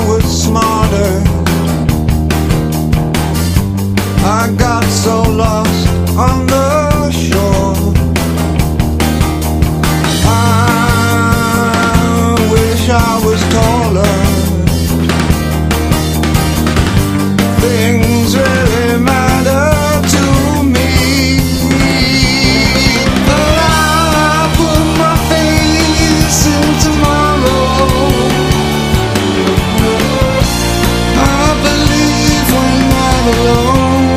I was smarter. I got so lost on the shore. I wish I was taller. Things really matter to me. But I put my face in tomorrow. I believe we're not alone.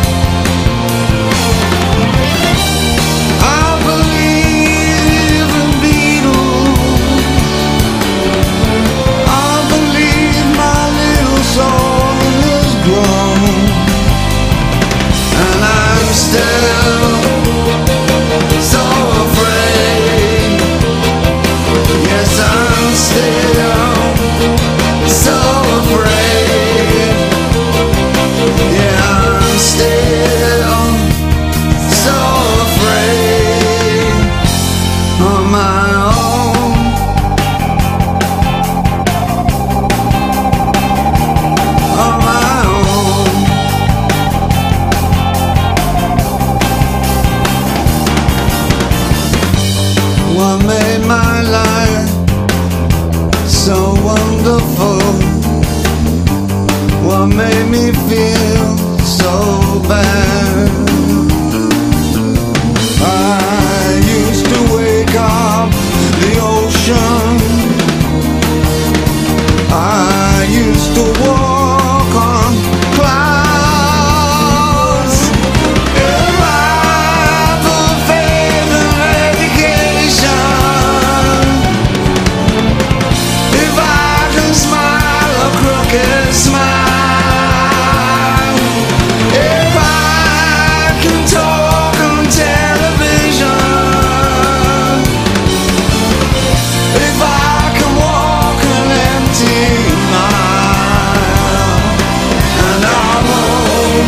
I believe in Beatles. I believe my little soul is grown. And I'm still so afraid. Yes, I'm still so afraid. Yeah, I'm still so afraid on my own. On my own. What made my life so wonderful? What made me feel so bad? I used to wake up the ocean. I used to walk on clouds. If I put faith in education, if I can smile a crooked smile, if I can talk on television, if I can walk an empty mile, and I won't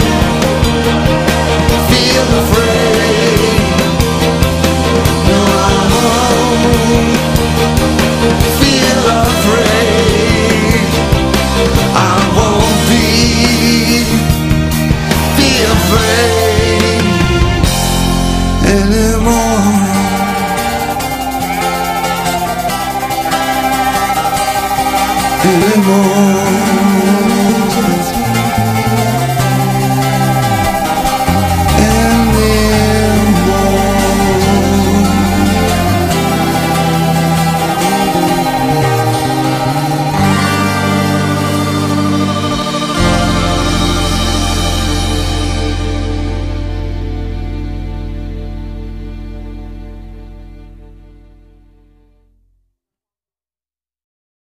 feel afraid. No, I won't feel afraid. I won't be afraid anymore. Anymore.